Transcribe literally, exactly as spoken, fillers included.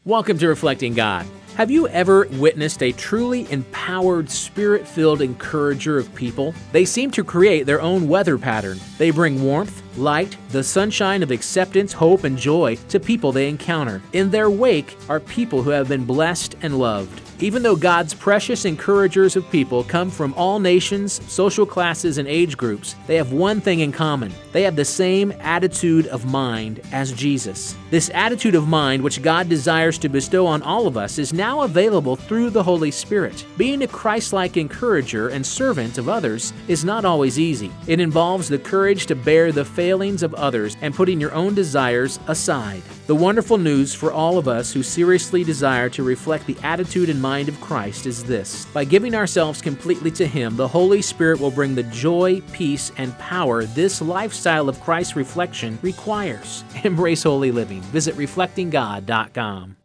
Welcome to Reflecting God. Have you ever witnessed a truly empowered, spirit-filled encourager of people? They seem to create their own weather pattern. They bring warmth, light, the sunshine of acceptance, hope, and joy to people they encounter. In their wake are people who have been blessed and loved. Even though God's precious encouragers of people come from all nations, social classes, and age groups, they have one thing in common. They have the same attitude of mind as Jesus. This attitude of mind, which God desires to bestow on all of us, is now available through the Holy Spirit. Being a Christ-like encourager and servant of others is not always easy. It involves the courage to bear the failings of others and putting your own desires aside. The wonderful news for all of us who seriously desire to reflect the attitude and mind of Christ is this: by giving ourselves completely to Him, the Holy Spirit will bring the joy, peace, and power this lifestyle of Christ reflection requires. Embrace holy living. Visit reflecting god dot com.